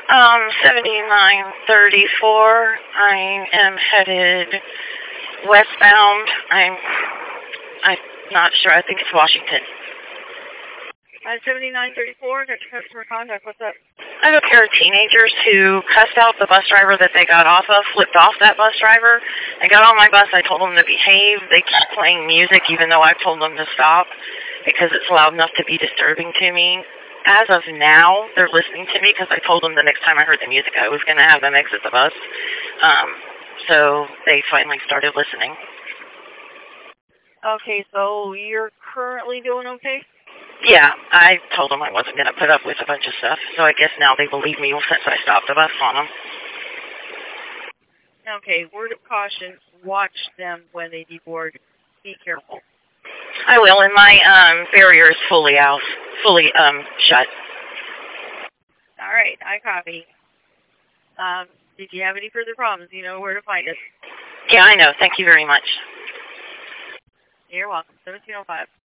7934. I am headed westbound. I'm not sure. I think it's Washington. 7934, got your customer contact. What's up? I have a pair of teenagers who cussed out the bus driver that they got off of, flipped off that bus driver. They got on my bus. I told them to behave. They keep playing music even though I told them to stop because it's loud enough to be disturbing to me. As of now, they're listening to me because I told them the next time I heard the music I was going to have them exit the bus. So they finally started listening. Okay, so you're currently doing okay? Yeah, I told them I wasn't going to put up with a bunch of stuff, so I guess now they believe me since I stopped the bus on them. Okay, word of caution, watch them when they deboard. Be careful. I will, and my barrier is fully shut. All right, I copy. If you have any further problems, you know where to find us. Yeah, I know. Thank you very much. You're welcome. 1705.